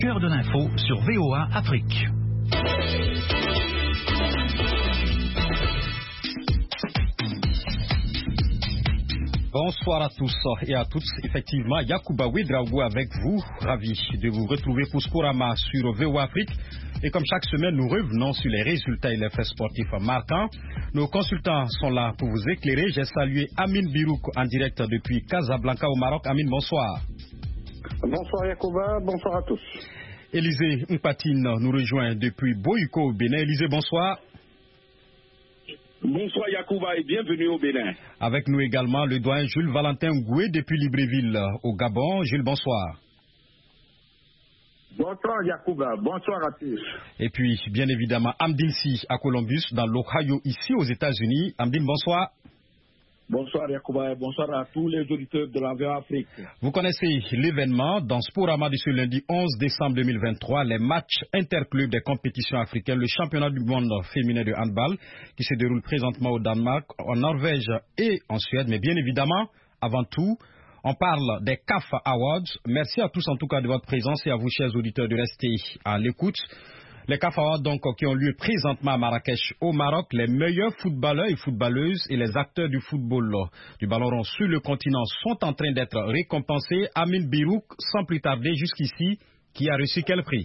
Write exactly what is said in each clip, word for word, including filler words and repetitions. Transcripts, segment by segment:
Cœur de l'info sur V O A Afrique. Bonsoir à tous et à toutes. Effectivement, Yacouba Ouedraogo avec vous. Ravi de vous retrouver pour Sporama sur V O A Afrique. Et comme chaque semaine, nous revenons sur les résultats et les faits sportifs marquants. Nos consultants sont là pour vous éclairer. J'ai salué Amine Birouk en direct depuis Casablanca au Maroc. Amine, bonsoir. Bonsoir Yacouba, bonsoir à tous. Élisée Mpatine nous rejoint depuis Boyko au Bénin. Élisée, bonsoir. Bonsoir Yacouba et bienvenue au Bénin. Avec nous également le doyen Jules Valentin Ngoué depuis Libreville au Gabon. Jules, bonsoir. Bonsoir Yacouba, bonsoir à tous. Et puis, bien évidemment, Amdine Si à Columbus, dans l'Ohio, ici aux États-Unis. Amdine, bonsoir. Bonsoir Yacouba et bonsoir à tous les auditeurs de la V O A Afrique. Vous connaissez l'événement dans Sporama de ce lundi onze décembre deux mille vingt-trois, les matchs interclubs des compétitions africaines, le championnat du monde féminin de handball qui se déroule présentement au Danemark, en Norvège et en Suède. Mais bien évidemment, avant tout, on parle des C A F Awards. Merci à tous en tout cas de votre présence et à vous, chers auditeurs, de rester à l'écoute. Les C A F Awards donc qui ont lieu présentement à Marrakech au Maroc, les meilleurs footballeurs et footballeuses et les acteurs du football du ballon rond sur le continent sont en train d'être récompensés. Amine Birouk, sans plus tarder jusqu'ici, qui a reçu quel prix?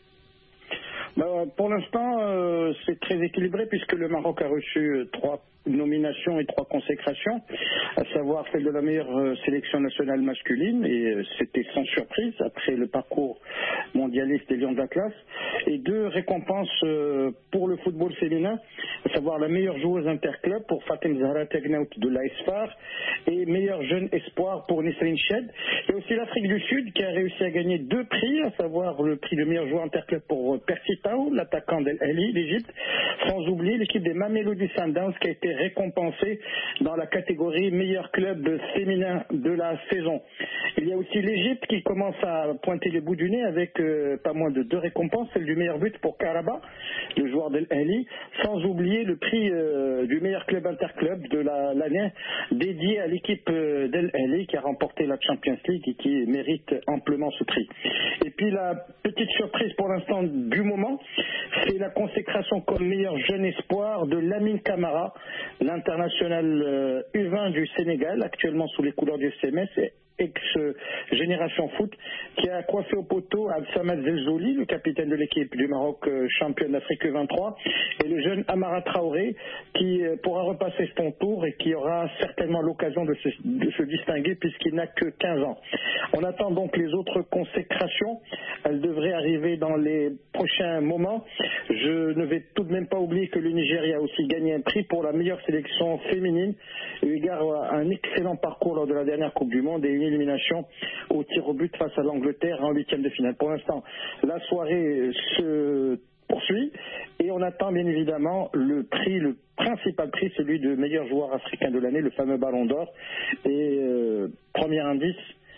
Bah, pour l'instant, euh, c'est très équilibré puisque le Maroc a reçu euh, trois nominations et trois consécrations, à savoir celle de la meilleure euh, sélection nationale masculine, et euh, c'était sans surprise après le parcours mondialiste des Lions d'Atlas, et deux récompenses euh, pour le football féminin, à savoir la meilleure joueuse interclub pour Fatem Zahra Tegnaout de l'A S F A R et meilleur jeune espoir pour Nisrine Ched. Et aussi l'Afrique du Sud qui a réussi à gagner deux prix, à savoir le prix de meilleur joueur interclub pour euh, Percy Tau, l'attaquant d'El Ahly d'Égypte, sans oublier l'équipe des Mamelody Sundowns qui a été récompensée dans la catégorie meilleur club féminin de la saison. Il y a aussi l'Égypte qui commence à pointer le bout du nez avec euh, pas moins de deux récompenses, celle du meilleur but pour Karaba, le joueur d'El Ahly, sans oublier le prix euh, du meilleur club interclub de la, l'année dédié à l'équipe euh, d'El Ahly qui a remporté la Champions League et qui mérite amplement ce prix. Et puis la petite surprise pour l'instant du moment, c'est la consécration comme meilleur jeune espoir de Lamine Camara, l'international euh, U vingt du Sénégal, actuellement sous les couleurs du F C M S, et ex-génération foot, qui a coiffé au poteau Absamad Zelzouli, le capitaine de l'équipe du Maroc euh, championne d'Afrique U vingt-trois, et le jeune Amara Traoré, qui euh, pourra repasser son tour et qui aura certainement l'occasion de se, de se distinguer puisqu'il n'a que quinze ans. On attend donc les autres consécrations. Elles devraient arriver dans les prochains moments. Je ne vais tout de même pas oublier que le Nigeria a aussi gagné un prix pour la meilleure sélection féminine, eu égard à un excellent parcours lors de la dernière Coupe du Monde et une élimination au tir au but face à l'Angleterre en huitième de finale. Pour l'instant, la soirée se poursuit et on attend bien évidemment le prix, le principal prix, celui de meilleur joueur africain de l'année, le fameux Ballon d'Or. Et euh, premier indice,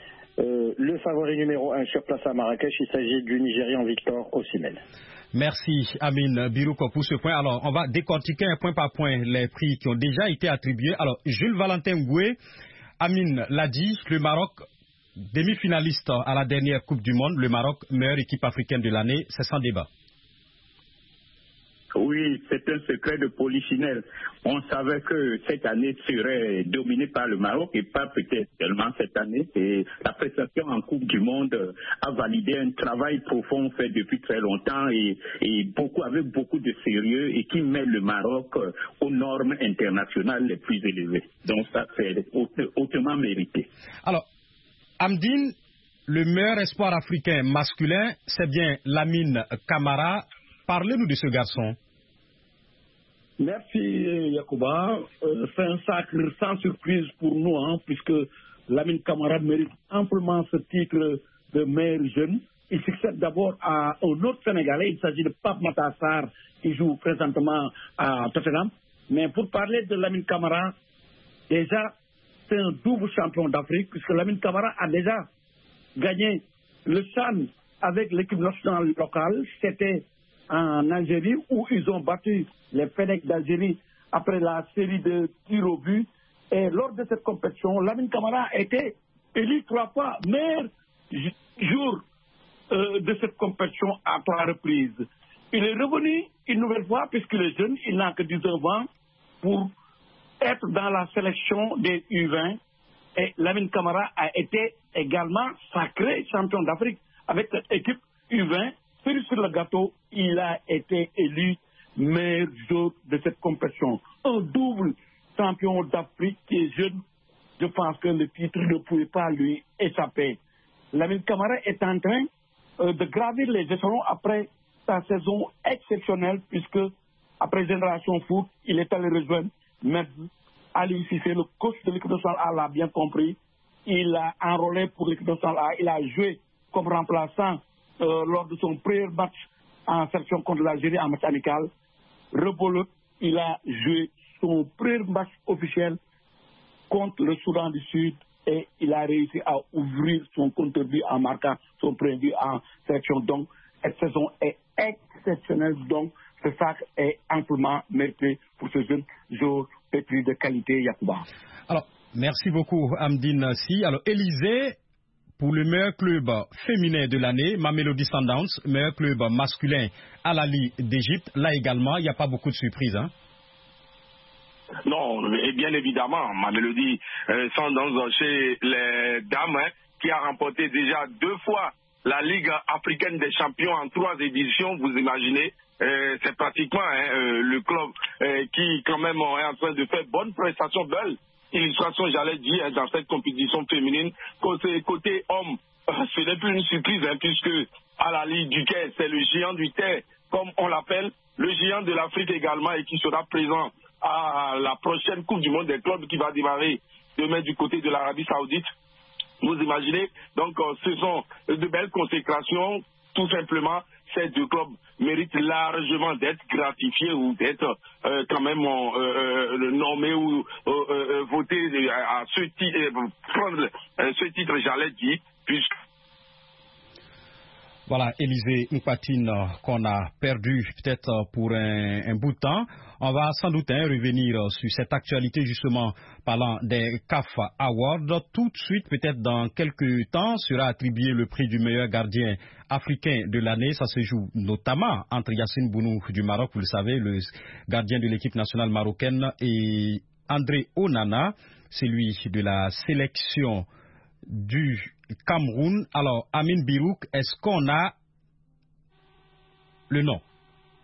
euh, le favori numéro un sur place à Marrakech, il s'agit du Nigérian Victor Osimhen. Merci Amine Birouk pour ce point. Alors, on va décortiquer un point par point les prix qui ont déjà été attribués. Alors, Jules Valentin Ngoué, Amine l'a dit, le Maroc, demi-finaliste à la dernière Coupe du Monde, le Maroc, meilleure équipe africaine de l'année, c'est sans débat. Oui, c'est un secret de polichinelle. On savait que cette année serait dominée par le Maroc et pas peut-être seulement cette année. Et la prestation en Coupe du Monde a validé un travail profond fait depuis très longtemps et, et beaucoup, avec beaucoup de sérieux et qui met le Maroc aux normes internationales les plus élevées. Donc ça, c'est hautement mérité. Alors, Amdine, le meilleur espoir africain masculin, c'est bien Lamine Camara. Parlez-nous de ce garçon. Merci Yacouba. Euh, c'est un sacre sans surprise pour nous, hein, puisque Lamine Camara mérite amplement ce titre de meilleur jeune. Il succède d'abord à un autre Sénégalais, il s'agit de Pape Matar qui joue présentement à Tottenham. Mais pour parler de Lamine Camara, déjà, c'est un double champion d'Afrique, puisque Lamine Camara a déjà gagné le CHAN avec l'équipe nationale locale. C'était en Algérie où ils ont battu les Fennecs d'Algérie après la série de tirs au but. Et lors de cette compétition, Lamine Camara a été élu trois fois meilleur jour euh, de cette compétition à trois reprises. Il est revenu une nouvelle fois, puisqu'il est jeune, il n'a que dix-neuf ans, pour être dans la sélection des U vingt. Et Lamine Camara a été également sacré champion d'Afrique avec cette équipe U vingt. Celui sur le gâteau, il a été élu meilleur joueur de cette compétition. Un double champion d'Afrique qui est jeune. Je pense que le titre ne pouvait pas lui échapper. Lamine Camara est en train euh, de gravir les échelons après sa saison exceptionnelle, puisque après Génération Foot, il est allé rejoindre Metz. Aliou Cissé, le coach de l'équipe nationale A, l'a bien compris. Il a enrôlé pour l'équipe nationale A. Il a joué comme remplaçant euh, lors de son premier match en sélection contre l'Algérie en match amical. Rebolo, il a joué son premier match officiel contre le Soudan du Sud et il a réussi à ouvrir son compteur but en marquant son premier but en sélection. Donc, cette saison est exceptionnelle. Donc, ce sac est amplement mérité pour ce jeune joueur pétri de qualité, Yacouba. Alors, merci beaucoup, Amdine Si. Alors, Élysée, pour le meilleur club féminin de l'année, Mamelodi Sundowns, meilleur club masculin à la Ligue d'Égypte. Là également, il n'y a pas beaucoup de surprises, hein? Non, et bien évidemment, Mamelodi euh, Sundowns chez les dames, hein, qui a remporté déjà deux fois la Ligue africaine des champions en trois éditions, vous imaginez. Euh, c'est pratiquement hein, euh, le club euh, qui quand même est en train de faire bonne prestation, belle illustration, j'allais dire, hein, dans cette compétition féminine. Côté, côté homme, euh, ce n'est plus une surprise, hein, puisque à la Ligue du Caire, c'est le géant du Caire, comme on l'appelle, le géant de l'Afrique également, et qui sera présent à la prochaine Coupe du Monde des clubs qui va démarrer demain du côté de l'Arabie Saoudite. Vous imaginez, donc euh, ce sont de belles consécrations, tout simplement. Ces deux clubs méritent largement d'être gratifiés ou d'être euh, quand même euh, euh, nommés ou euh, euh, votés à ce titre, euh, prendre euh, ce titre, j'allais dire, puisque... Voilà, Élysée Mpatine euh, qu'on a perdu peut-être euh, pour un, un bout de temps. On va sans doute hein, revenir euh, sur cette actualité justement parlant des C A F Awards. Tout de suite, peut-être dans quelques temps, sera attribué le prix du meilleur gardien africain de l'année. Ça se joue notamment entre Yassine Bounou du Maroc, vous le savez, le gardien de l'équipe nationale marocaine, et André Onana, celui de la sélection du Cameroun. Alors, Amine Birouk, est-ce qu'on a le nom?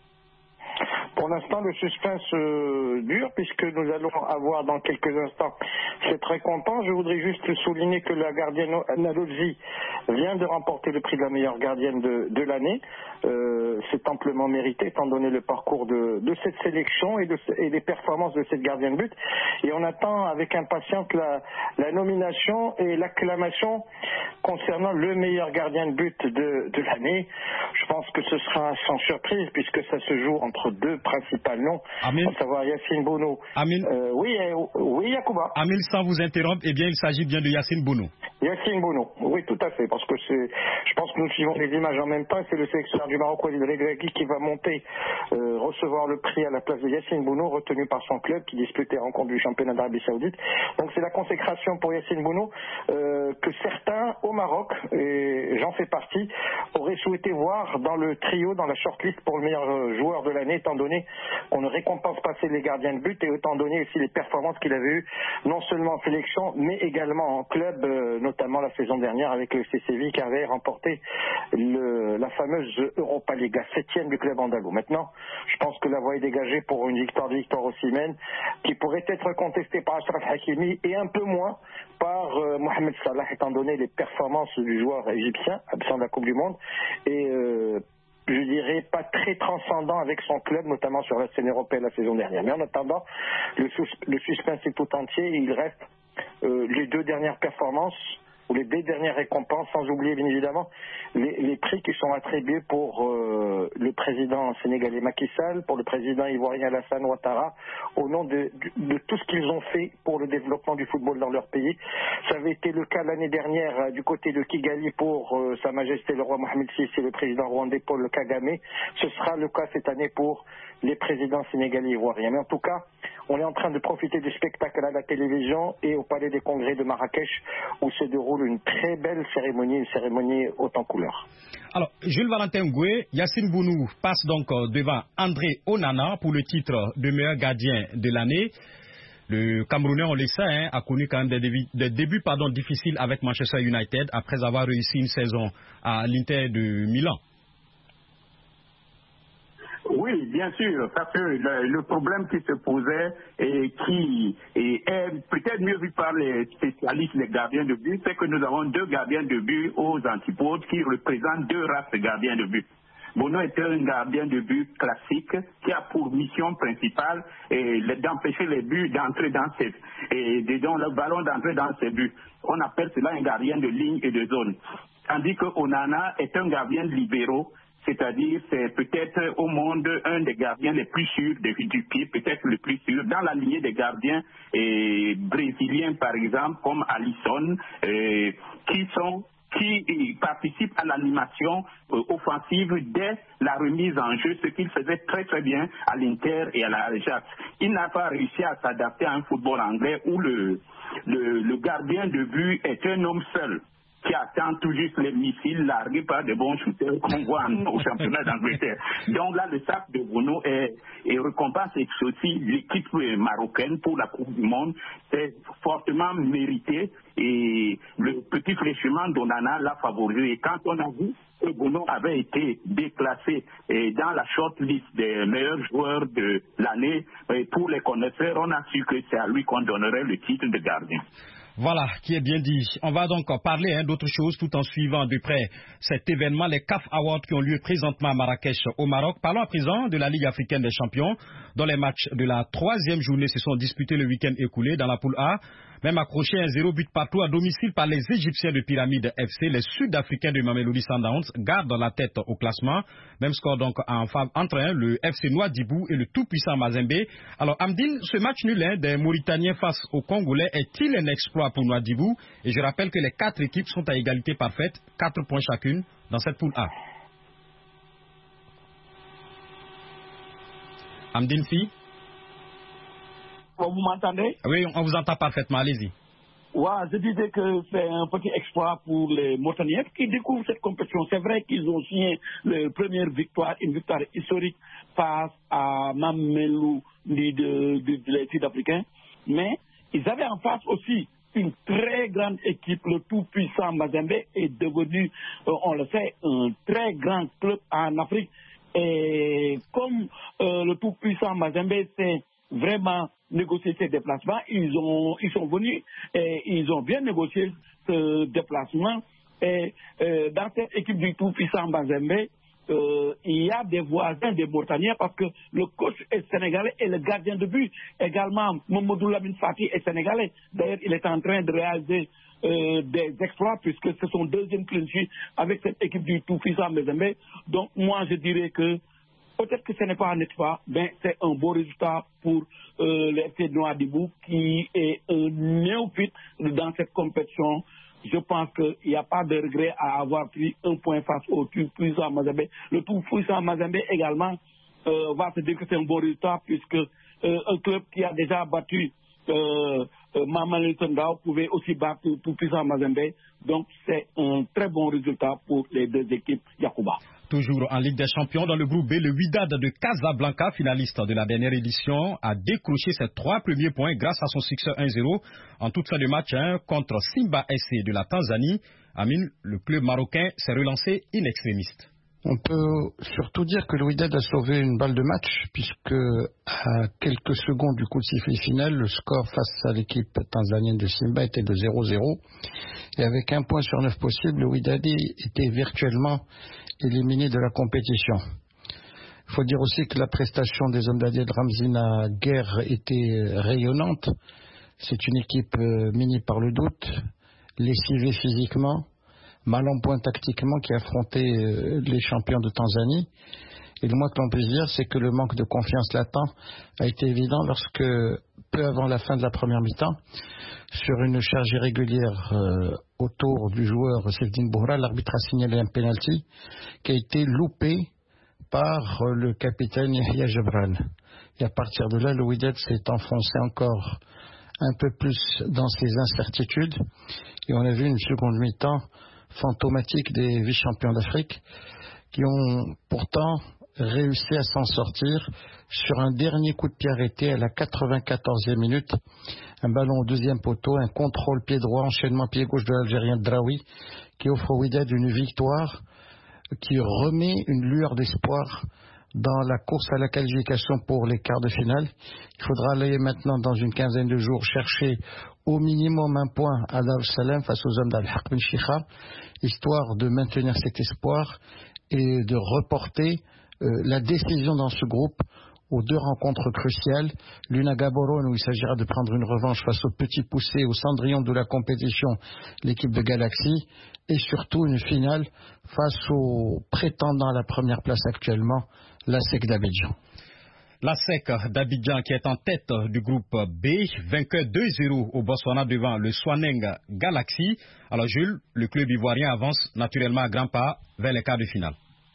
Pour l'instant, le suspense euh, dure, puisque nous allons avoir dans quelques instants cette récompense. Je voudrais juste souligner que la gardienne Nalodzi vient de remporter le prix de la meilleure gardienne de, de l'année. Euh, c'est amplement mérité, étant donné le parcours de, de cette sélection et, de, et des performances de cette gardienne but. Et on attend avec impatience la, la nomination et l'acclamation concernant le meilleur gardien de but de, de l'année. Je pense que ce sera sans surprise, puisque ça se joue entre deux principaux noms, Amine. à savoir Yassine Bounou. Amine. Euh, oui, euh, oui, Yacouba. Amine, sans vous interrompre, eh bien, il s'agit bien de Yassine Bounou. Yassine Bounou, oui, tout à fait, parce que c'est, je pense que nous suivons les images en même temps. C'est le sélectionneur du Maroc, Walid Regragui, qui va monter euh, recevoir le prix à la place de Yassine Bounou, retenu par son club qui dispute les rencontres du championnat d'Arabie Saoudite. Donc c'est la consécration pour Yassine Bounou euh, que certains au Maroc, et j'en fais partie, auraient souhaité voir dans le trio, dans la shortlist pour le meilleur joueur de l'année, étant donné qu'on ne récompense pas assez les gardiens de but et étant donné aussi les performances qu'il avait eues, non seulement en sélection, mais également en club, euh, notamment la saison dernière avec le F C Séville qui avait remporté le, la fameuse Europa League, la septième du club andalou. Maintenant, je pense que la voie est dégagée pour une victoire de Victor Osimhen qui pourrait être contestée par Achraf Hakimi et un peu moins par euh, Mohamed Salah, étant donné les performances du joueur égyptien, absent de la Coupe du Monde, et euh, je dirais pas très transcendant avec son club, notamment sur la scène européenne la saison dernière. Mais en attendant, le, sus le suspense est tout entier et il reste euh, les deux dernières performances ou les deux dernières récompenses, sans oublier bien évidemment les, les prix qui sont attribués pour euh, le président sénégalais Macky Sall, pour le président ivoirien Alassane Ouattara, au nom de, de, de tout ce qu'ils ont fait pour le développement du football dans leur pays. Ça avait été le cas l'année dernière euh, du côté de Kigali pour euh, Sa Majesté le roi Mohamed six et le président rwandais Paul Kagame. Ce sera le cas cette année pour les présidents sénégalais et ivoiriens. Mais en tout cas, On est en train de profiter du spectacle à la télévision et au Palais des Congrès de Marrakech où se déroule une très belle cérémonie, une cérémonie haute en couleurs. Alors, Jules Valentin Ngoué, Yacine Bounou passe donc devant André Onana pour le titre de meilleur gardien de l'année. Le Camerounais, on le sait, hein, a connu quand même des débuts, des débuts pardon, difficiles avec Manchester United après avoir réussi une saison à l'Inter de Milan. Oui, bien sûr, parce que le, le problème qui se posait et qui et est peut-être mieux vu par les spécialistes, les gardiens de but, c'est que nous avons deux gardiens de but aux antipodes qui représentent deux races de gardiens de but. Bono était un gardien de but classique qui a pour mission principale et, d'empêcher les buts d'entrer dans ses et dont le ballon d'entrer dans ses buts. On appelle cela un gardien de ligne et de zone. Tandis que Onana est un gardien de libéraux. C'est-à-dire, c'est peut-être au monde un des gardiens les plus sûrs du pied, peut-être le plus sûr, dans la lignée des gardiens et, brésiliens, par exemple, comme Alisson, et, qui sont qui participent à l'animation euh, offensive dès la remise en jeu, ce qu'il faisait très très bien à l'Inter et à l'Ajax. Il n'a pas réussi à s'adapter à un football anglais où le, le, le gardien de but est un homme seul, qui attend tout juste les missiles largués par de bons shooters qu'on voit au championnat d'Angleterre. Donc là, le sac de Bono est, est récompense aussi l'équipe marocaine pour la Coupe du Monde. C'est fortement mérité et le petit fléchement d'Onana l'a favorisé. Et quand on a vu que Bono avait été déclassé dans la shortlist des meilleurs joueurs de l'année, pour les connaisseurs, on a su que c'est à lui qu'on donnerait le titre de gardien. Voilà, qui est bien dit. On va donc parler hein, d'autres choses tout en suivant de près cet événement, les C A F Awards qui ont lieu présentement à Marrakech au Maroc. Parlons à présent de la Ligue africaine des champions, dont les matchs de la troisième journée se sont disputés le week-end écoulé dans la poule A. Même accroché un zéro but partout à domicile par les Égyptiens de Pyramide F C, les Sud-Africains de Mamelodi Sundowns gardent la tête au classement. Même score donc en, entre hein, le F C Nouadhibou et le tout-puissant Mazembe. Alors Amdine, ce match nul hein, des Mauritaniens face aux Congolais est-il un exploit pour Nouadhibou? Et je rappelle que les quatre équipes sont à égalité parfaite, quatre points chacune dans cette poule A. Amdine Fi. Vous m'entendez? Oui, on vous entend parfaitement, allez-y. Ouais, je disais que c'est un petit exploit pour les Mauritaniens qui découvrent cette compétition. C'est vrai qu'ils ont signé leur première victoire, une victoire historique face à Mamelou de, de, de, de Sud-Africains, mais ils avaient en face aussi une très grande équipe. Le tout-puissant Mazembe est devenu, euh, on le sait, un très grand club en Afrique. Et comme euh, le tout-puissant Mazembe, c'est vraiment négocier ces déplacements, ils ont ils sont venus et ils ont bien négocié ce déplacement. Et euh, dans cette équipe du tout-puissant Mazembe, euh, il y a des voisins des Mauritaniens parce que le coach est sénégalais et le gardien de but également, Mamadou Lamine Fati, est sénégalais. D'ailleurs, il est en train de réaliser euh, des exploits puisque c'est son deuxième clean sheet avec cette équipe du tout-puissant Mazembe. Donc moi je dirais que peut-être que ce n'est pas un exploit, mais c'est un beau résultat pour euh, le F C Nouadhibou qui est un néophyte dans cette compétition. Je pense qu'il n'y a pas de regret à avoir pris un point face au tout-puissant Mazembe. Le tout-puissant Mazembe également euh, va se dire que c'est un beau résultat puisque euh, un club qui a déjà battu euh, euh, Mamelodi Sundowns pouvait aussi battre le tout-puissant Mazembe. Donc c'est un très bon résultat pour les deux équipes Yacouba. Toujours en Ligue des Champions, dans le groupe B, le Wydad de Casablanca, finaliste de la dernière édition, a décroché ses trois premiers points grâce à son succès un zéro en toute fin de match hein, contre Simba S C de la Tanzanie. Amine, le club marocain s'est relancé in extremis. On peut surtout dire que le Wydad a sauvé une balle de match puisque à quelques secondes du coup de sifflet final, le score face à l'équipe tanzanienne de Simba était de zéro zéro. Et avec un point sur neuf possible, le Wydad était virtuellement éliminé de la compétition. Il faut dire aussi que la prestation des hommes d'Adied Ramzina Guerre était rayonnante. C'est une équipe minée par le doute, lessivée physiquement, mal en point tactiquement, qui affrontait les champions de Tanzanie. Et le moins que l'on puisse dire, c'est que le manque de confiance latent a été évident lorsque, peu avant la fin de la première mi-temps, sur une charge irrégulière euh, autour du joueur Sefdine Boura, l'arbitre a signalé un penalty qui a été loupé par euh, le capitaine Yahya Gebran. Et à partir de là, le Wydad s'est enfoncé encore un peu plus dans ses incertitudes. Et on a vu une seconde mi-temps fantomatique des vice-champions d'Afrique qui ont pourtant réussi à s'en sortir sur un dernier coup de pied arrêté à la quatre-vingt-quatorzième minute. Un ballon au deuxième poteau, un contrôle pied droit, enchaînement pied gauche de l'Algérien Draoui qui offre au Wydad une victoire qui remet une lueur d'espoir dans la course à la qualification pour les quarts de finale. Il faudra aller maintenant dans une quinzaine de jours chercher au minimum un point à Dar es Salaam face aux hommes d'Al-Haq Ben Chikha, histoire de maintenir cet espoir et de reporter euh, la décision dans ce groupe aux deux rencontres cruciales, l'une à Gaborone où il s'agira de prendre une revanche face au petit poussé, au cendrillon de la compétition, l'équipe de Galaxy, et surtout une finale face aux prétendants à la première place actuellement, l'A S E C d'Abidjan. L'A S E C d'Abidjan qui est en tête du groupe B, vainqueur deux zéro au Botswana devant le Swaneng Galaxy. Alors Jules, le club ivoirien avance naturellement à grands pas vers les quarts de finale.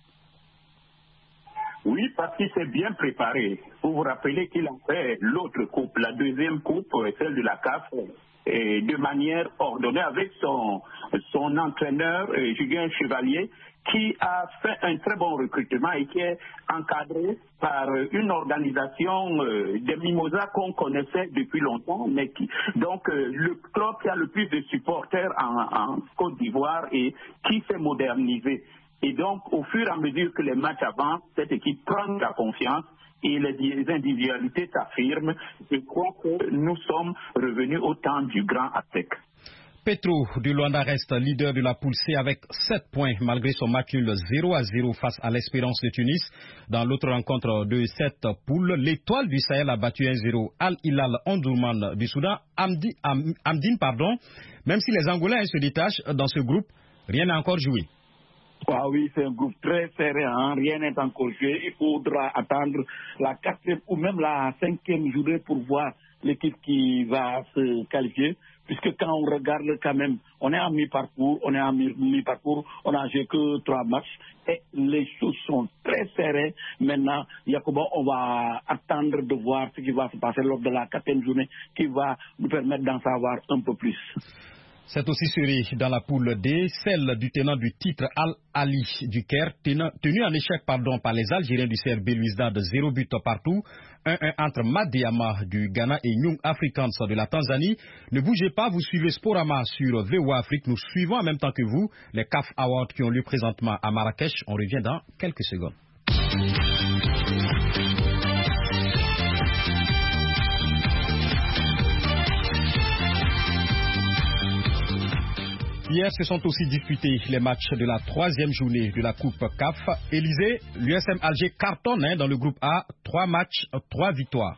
Oui, parce qu'il s'est bien préparé. Vous vous rappelez qu'il a fait l'autre coupe, la deuxième coupe, celle de la C A F, et de manière ordonnée avec son, son entraîneur, Julien Chevalier, qui a fait un très bon recrutement et qui est encadré par une organisation euh, des Mimosas qu'on connaissait depuis longtemps, mais qui, donc euh, le club qui a le plus de supporters en, en Côte d'Ivoire et qui s'est modernisé. Et donc, au fur et à mesure que les matchs avancent, cette équipe prend de la confiance et les individualités s'affirment. Je crois que nous sommes revenus au temps du grand A S E C. Petro du Luanda reste leader de la poule C avec sept points malgré son match nul zéro à zéro face à l'Espérance de Tunis. Dans l'autre rencontre de cette poule, l'Étoile du Sahel a battu un zéro Al Hilal Omdurman du Soudan, Amdi, Am, Amdine, pardon. Même si les Angolais se détachent dans ce groupe, rien n'a encore joué. Ah oui, c'est un groupe très serré, hein. Rien n'est encore joué. Il faudra attendre la quatrième ou même la cinquième journée pour voir l'équipe qui va se qualifier. Puisque quand on regarde quand même, on est à mi-parcours, on est à mi-parcours, on n'a joué que trois matchs et les choses sont très serrées. Maintenant, Yacouba, on va attendre de voir ce qui va se passer lors de la quatrième journée qui va nous permettre d'en savoir un peu plus. C'est aussi serré dans la poule D, celle du tenant du titre Al-Ali du Caire, tenu en échec pardon, par les Algériens du C R B Louisdad de zéro but partout, un un entre Madiama du Ghana et Young Africans de la Tanzanie. Ne bougez pas, vous suivez Sporama sur V O A Afrique. Nous suivons en même temps que vous les C A F Awards qui ont lieu présentement à Marrakech. On revient dans quelques secondes. Hier se sont aussi disputés les matchs de la troisième journée de la Coupe C A F. Élysée, l'U S M Alger cartonne hein, dans le groupe A, trois matchs, trois victoires.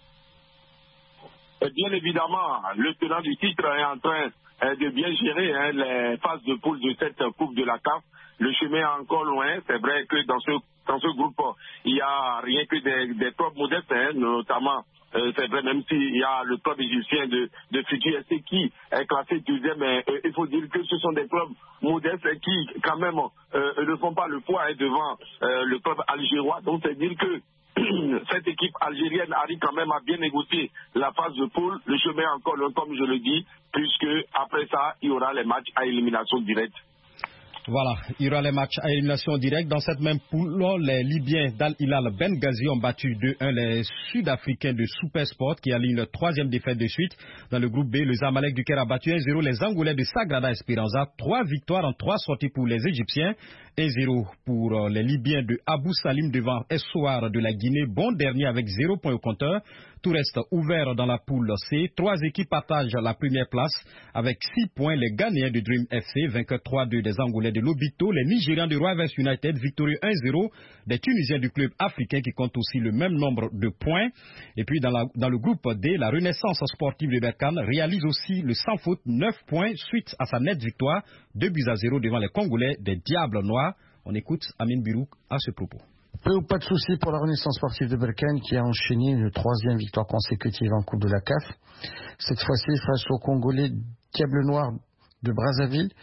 Bien évidemment, le tenant du titre est en train de bien gérer hein, les phases de poule de cette Coupe de la C A F. Le chemin est encore loin. C'est vrai que dans ce, dans ce groupe, il n'y a rien que des, des clubs modestes, hein, notamment. Euh, c'est vrai, même s'il y a le club égyptien de, de Futur S C qui est classé deuxième, mais euh, il faut dire que ce sont des clubs modestes qui, quand même, euh, ne font pas le poids hein, devant euh, le club algérois. Donc, c'est dire que cette équipe algérienne arrive quand même à bien négocier la phase de poule. Le chemin est encore long, comme je le dis, puisque après ça, il y aura les matchs à élimination directe. Voilà, il y aura les matchs à élimination directe. Dans cette même poule, les Libyens d'Al Hilal Benghazi ont battu deux un les Sud-Africains de Supersport qui alignent leur troisième défaite de suite. Dans le groupe B, le Zamalek du Caire a battu un zéro les Angolais de Sagrada Esperanza. Trois victoires en trois sorties pour les Égyptiens. un zéro pour les Libyens de Abou Salim devant Essoir de la Guinée. Bon dernier avec zéro point au compteur. Tout reste ouvert dans la poule C. Trois équipes partagent la première place avec six points. Les Ghanéens de Dream F C, vainqueurs trois deux des Angolais de Lobito. Les Nigérians de Rivers United, victorieux un zéro des Tunisiens du club africain qui comptent aussi le même nombre de points. Et puis dans, la, dans le groupe D, la Renaissance sportive de Berkane réalise aussi le sans faute neuf points suite à sa nette victoire deux buts à zéro devant les Congolais des Diables Noirs. On écoute Amine Birouk à ce propos. Peu ou pas de soucis pour la Renaissance sportive de Berkane qui a enchaîné une troisième victoire consécutive en Coupe de la C A F. Cette fois-ci face aux Congolais Diable Noir de Brazzaville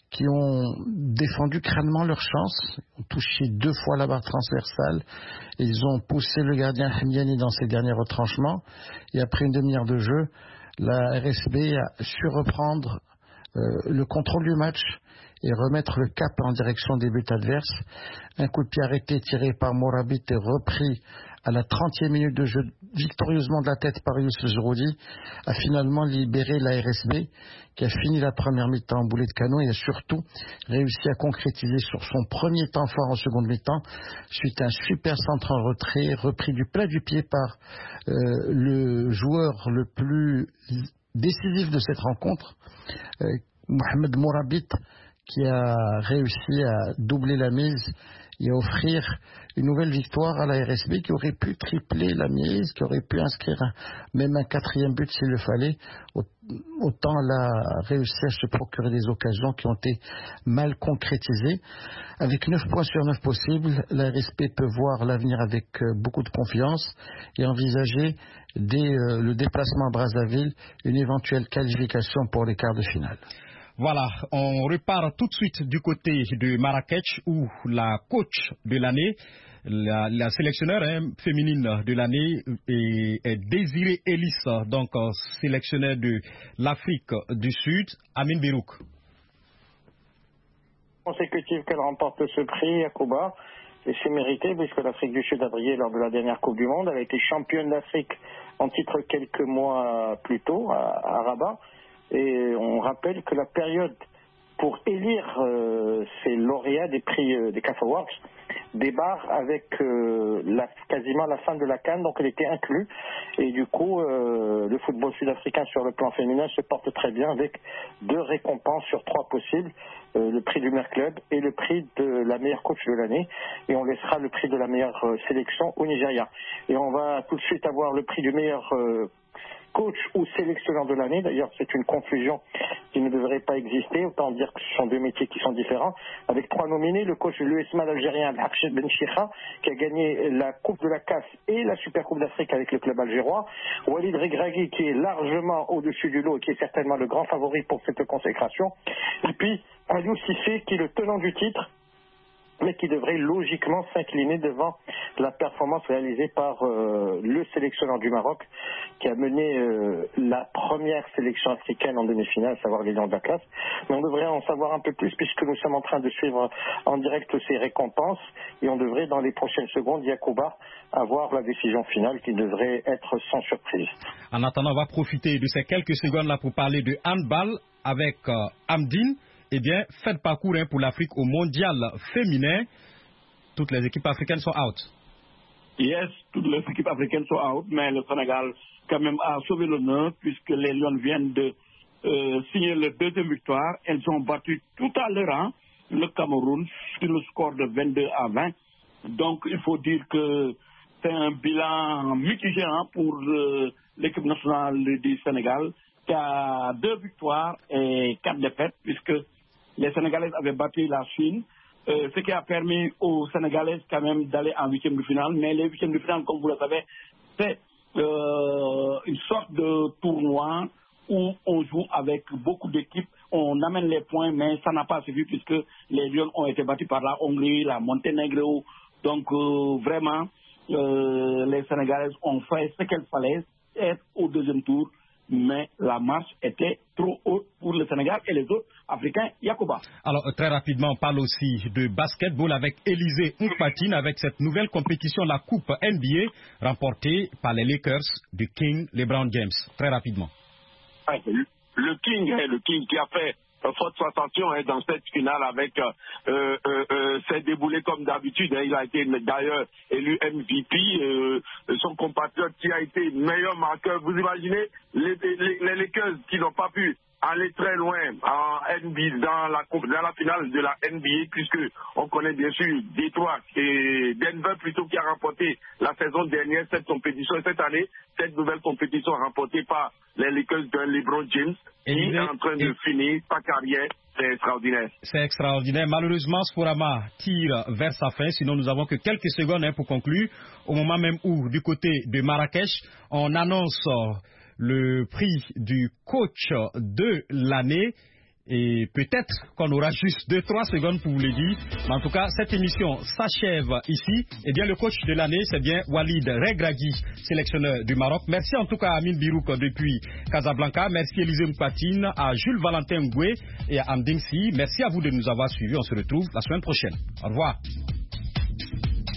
qui ont défendu crânement leur chance, ont touché deux fois la barre transversale, ils ont poussé le gardien Hamdiani dans ses derniers retranchements, et après une demi-heure de jeu, la R S B a su reprendre euh, le contrôle du match et remettre le cap en direction des buts adverses. Un coup de pied arrêté tiré par Morabit et repris à la trentième minute de jeu victorieusement de la tête par Youssef Zroudi a finalement libéré la R S B qui a fini la première mi-temps en boulet de canon et a surtout réussi à concrétiser sur son premier temps fort en seconde mi-temps suite à un super centre en retrait repris du plat du pied par euh, le joueur le plus décisif de cette rencontre, euh, Mohamed Morabit, qui a réussi à doubler la mise et à offrir une nouvelle victoire à la R S B qui aurait pu tripler la mise, qui aurait pu inscrire un, même un quatrième but s'il le fallait. Autant elle a réussi à se procurer des occasions qui ont été mal concrétisées. Avec neuf points sur neuf possibles, la R S B peut voir l'avenir avec beaucoup de confiance et envisager dès euh, le déplacement à Brazzaville une éventuelle qualification pour les quarts de finale. Voilà, on repart tout de suite du côté de Marrakech où la coach de l'année, la, la sélectionneur hein, féminine de l'année est, est Désirée Ellis, donc sélectionneur de l'Afrique du Sud, Amine Birouk. Consécutive qu'elle remporte ce prix à Cuba, et c'est mérité puisque l'Afrique du Sud a brillé lors de la dernière Coupe du Monde. Elle a été championne d'Afrique en titre quelques mois plus tôt à, à Rabat. Et on rappelle que la période pour élire euh, ces lauréats des prix euh, des C A F Awards débarque avec euh, la, quasiment la fin de la CAN, donc elle était inclue. Et du coup, euh, le football sud-africain sur le plan féminin se porte très bien avec deux récompenses sur trois possibles, euh, le prix du meilleur club et le prix de la meilleure coach de l'année. Et on laissera le prix de la meilleure euh, sélection au Nigeria. Et on va tout de suite avoir le prix du meilleur euh, coach ou sélectionneur de l'année. D'ailleurs, c'est une confusion qui ne devrait pas exister. Autant dire que ce sont deux métiers qui sont différents. Avec trois nominés, le coach de l'U S M A algérien, Abdelhachid Ben Chikha, qui a gagné la Coupe de la C A F et la Super Coupe d'Afrique avec le club algérois. Walid Regragui, qui est largement au-dessus du lot et qui est certainement le grand favori pour cette consécration. Et puis, Aliou Cissé, qui est le tenant du titre, mais qui devrait logiquement s'incliner devant la performance réalisée par euh, le sélectionneur du Maroc, qui a mené euh, la première sélection africaine en demi-finale, à savoir les Lions de la classe. Mais on devrait en savoir un peu plus puisque nous sommes en train de suivre en direct ces récompenses et on devrait dans les prochaines secondes, Yacouba, avoir la décision finale qui devrait être sans surprise. En attendant, on va profiter de ces quelques secondes-là pour parler de handball avec euh, Amdine. Eh bien, faites parcours hein, pour l'Afrique au mondial féminin. Toutes les équipes africaines sont out. Yes, toutes les équipes africaines sont out, mais le Sénégal quand même a sauvé l'honneur puisque les Lions viennent de euh, signer leur deuxième victoire. Elles ont battu tout à l'heure hein, le Cameroun sur le score de vingt-deux à vingt. Donc, il faut dire que c'est un bilan mitigé hein, pour euh, l'équipe nationale du Sénégal qui a deux victoires et quatre défaites puisque les Sénégalaises avaient battu la Chine, euh, ce qui a permis aux Sénégalaises quand même d'aller en huitième de finale. Mais les huitièmes de finale, comme vous le savez, c'est euh, une sorte de tournoi où on joue avec beaucoup d'équipes. On amène les points, mais ça n'a pas suffi puisque les Lions ont été battus par la Hongrie, la Monténégro. Donc euh, vraiment, euh, les Sénégalaises ont fait ce qu'elles fallait, être au deuxième tour. Mais la marche était trop haute pour le Sénégal et les autres Africains. Yacouba. Alors, très rapidement, on parle aussi de basketball avec Élisée Mpatine, avec cette nouvelle compétition, la Coupe N B A, remportée par les Lakers du King LeBron James. Très rapidement. Le King, hein, le King qui a fait forte sensation hein, dans cette finale avec euh, euh, euh, ses déboulés comme d'habitude. Hein, il a été d'ailleurs élu M V P. Euh, son compatriote qui a été meilleur marqueur. Vous imaginez les, les, les Lakers qui n'ont pas pu aller très loin en N B A dans la, dans la finale de la N B A puisque on connaît bien sûr Détroit et Denver plutôt qui a remporté la saison dernière cette compétition et cette année cette nouvelle compétition remportée par les Lakers de LeBron James qui et est en train de finir sa carrière. C'est extraordinaire. C'est extraordinaire. Malheureusement, Sporama tire vers sa fin. Sinon, nous avons que quelques secondes hein, pour conclure. Au moment même où, du côté de Marrakech, on annonce le prix du coach de l'année. Et peut-être qu'on aura juste deux trois secondes pour vous le dire. Mais en tout cas, cette émission s'achève ici. Et bien, le coach de l'année, c'est bien Walid Regragui, sélectionneur du Maroc. Merci en tout cas à Amine Birouk depuis Casablanca. Merci Élisée Mpatine, à Jules Valentin Ngoué et à Amding Si. Merci à vous de nous avoir suivis. On se retrouve la semaine prochaine. Au revoir.